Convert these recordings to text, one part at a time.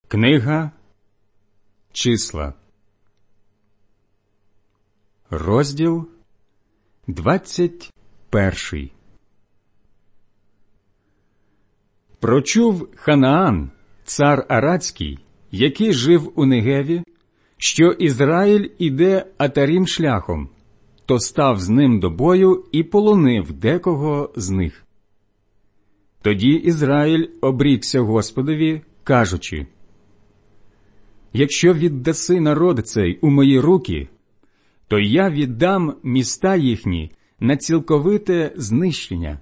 Книга Числа, розділ 21. Прочув Ханаан, цар Арадський, який жив у Негеві, що Ізраїль іде Атарім шляхом, то став з ним до бою і полонив декого з них. Тоді Ізраїль обрікся Господові, кажучи: «Якщо віддаси народ цей у мої руки, то я віддам міста їхні на цілковите знищення».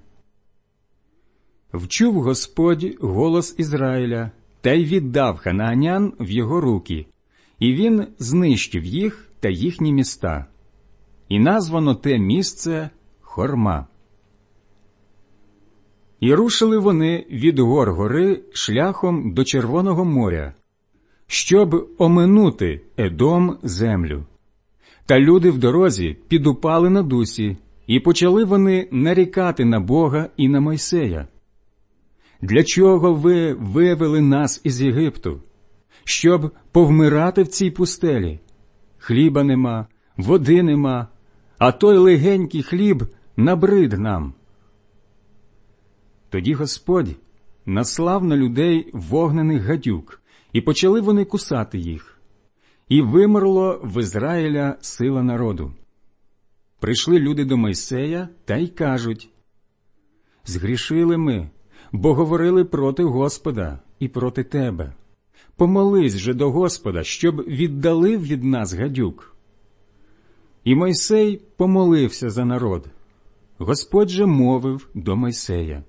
Вчув Господь голос Ізраїля, та й віддав ханаанян в його руки, і він знищив їх та їхні міста. І названо те місце Хорма. І рушили вони від гор гори шляхом до Червоного моря, щоб оминути Едом землю. Та люди в дорозі підупали на дусі, і почали вони нарікати на Бога і на Мойсея: «Для чого ви вивели нас із Єгипту? Щоб повмирати в цій пустелі? Хліба нема, води нема, а той легенький хліб набрид нам». Тоді Господь наслав на людей вогнених гадюк, і почали вони кусати їх. І вимерло в Ізраїля сила народу. Прийшли люди до Мойсея та й кажуть: «Згрішили ми, бо говорили проти Господа і проти тебе. Помолись же до Господа, щоб віддалив від нас гадюк». І Мойсей помолився за народ. Господь же мовив до Мойсея: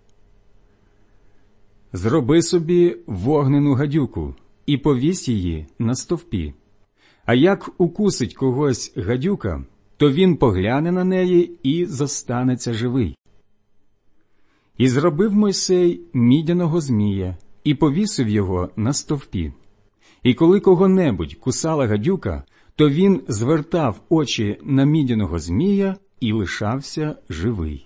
«Зроби собі вогнену гадюку і повісь її на стовпі. А як укусить когось гадюка, то він погляне на неї і зостанеться живий». І зробив Мойсей мідяного змія і повісив його на стовпі. І коли кого-небудь кусала гадюка, то він звертав очі на мідяного змія і лишався живий.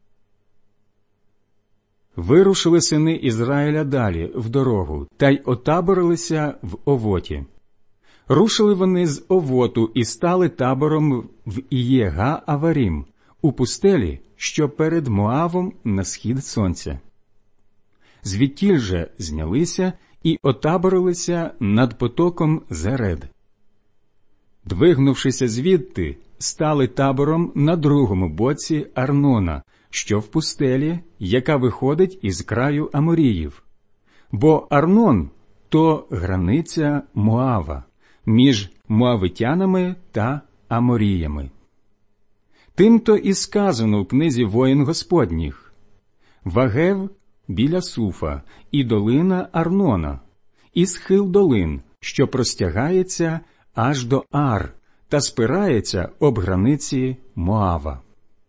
Вирушили сини Ізраїля далі в дорогу, та й отаборилися в Овоті. Рушили вони з Овоту і стали табором в Іє-га-Аварім, у пустелі, що перед Моавом на схід сонця. Звідтіль же знялися і отаборилися над потоком Зеред. Двигнувшися звідти, стали табором на другому боці Арнона, що в пустелі, яка виходить із краю Аморіїв. Бо Арнон – то границя Моава, між моавитянами та Аморіями. Тимто і сказано в книзі воїн Господніх: «Вагев біля Суфа, і долина Арнона, і схил долин, що простягається аж до Ар, та спирається об границі Моава».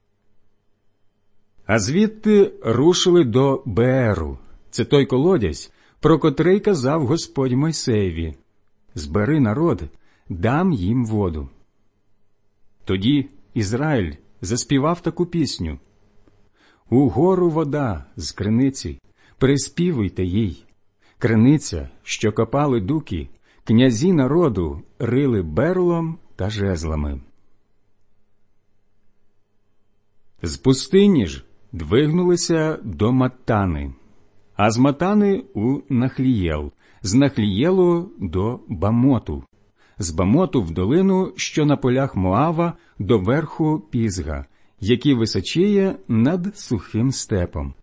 А звідти рушили до Бееру. Це той колодязь, про котрий казав Господь Мойсеєві: «Збери народ, дам їм воду». Тоді Ізраїль заспівав таку пісню: «Угору вода з криниці, приспівуйте їй. Криниця, що копали дуки, князі народу рили берлом та жезлами». З пустині ж двигнулися до Маттани, а з Маттани у Нахлієл, з Нахлієлу до Бамоту, з Бамоту в долину, що на полях Моава, до верху Пізга, який височіє над сухим степом.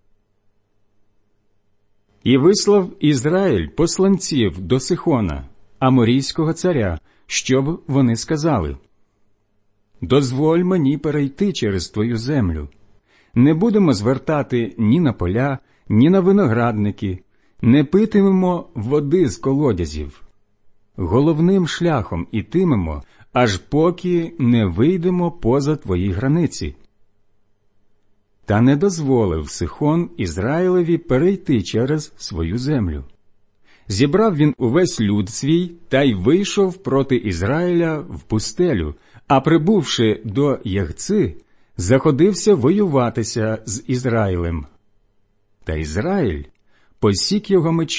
І вислав Ізраїль посланців до Сихона, аморійського царя, щоб вони сказали: «Дозволь мені перейти через твою землю. Не будемо звертати ні на поля, ні на виноградники, не питимемо води з колодязів. Головним шляхом ітимемо, аж поки не вийдемо поза твої границі». Та не дозволив Сихон Ізраїлеві перейти через свою землю. Зібрав він увесь люд свій та й вийшов проти Ізраїля в пустелю, а прибувши до Ягци, заходився воюватися з Ізраїлем. Та Ізраїль посік його мечем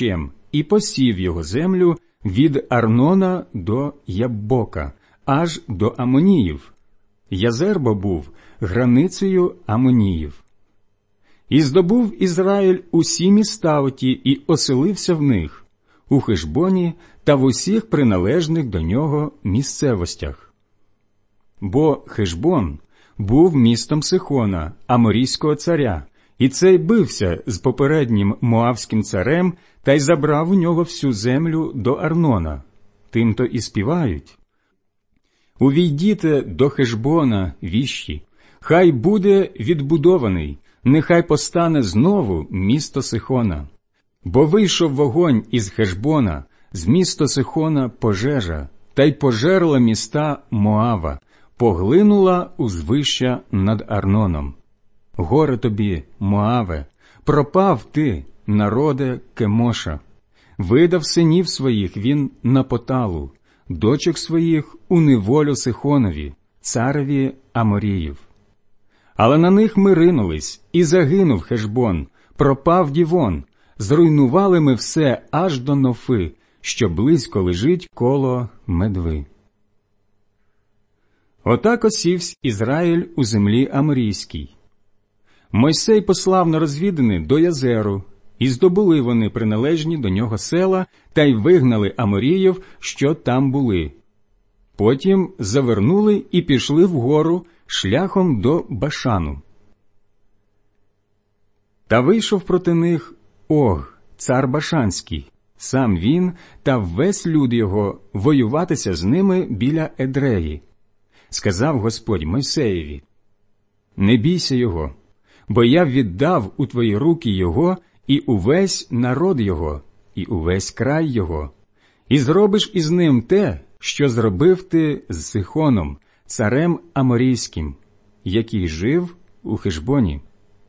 і посів його землю від Арнона до Яббока, аж до Амоніїв. Язер був границею Амоніїв. І здобув Ізраїль усі міста оті і оселився в них, у Хешбоні та в усіх приналежних до нього місцевостях. Бо Хешбон був містом Сихона, аморійського царя, і цей бився з попереднім моавським царем та й забрав у нього всю землю до Арнона. Тимто і співають: «Увійдіте до Хешбона, віщі, хай буде відбудований, нехай постане знову місто Сихона. Бо вийшов вогонь із Хешбона, з міста Сихона пожежа, та й пожерла міста Моава, поглинула узвища над Арноном. Горе тобі, Моаве, пропав ти, народе Кемоша. Видав синів своїх він на поталу, дочок своїх у неволю Сихонові, цареві Аморіїв. Але на них ми ринулись, і загинув Хешбон, пропав Дівон, зруйнували ми все аж до Нофи, що близько лежить коло Медви». Отак осівсь Ізраїль у землі Аморійській. Мойсей послав на розвідини до Язеру, і здобули вони приналежні до нього села, та й вигнали Аморіїв, що там були. Потім завернули і пішли вгору шляхом до Башану. Та вийшов проти них Ог, цар Башанський, сам він та весь люд його, воюватися з ними біля Едреї. Сказав Господь Мойсеєві: «Не бійся його, бо я віддав у твої руки його і увесь народ його, і увесь край його, і зробиш із ним те, що зробив ти з Сихоном, царем Аморійським, який жив у Хешбоні».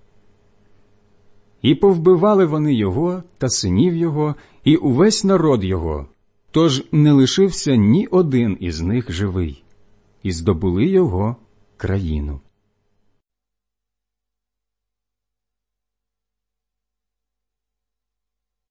І повбивали вони його та синів його, і увесь народ його, тож не лишився ні один із них живий, і здобули його країну.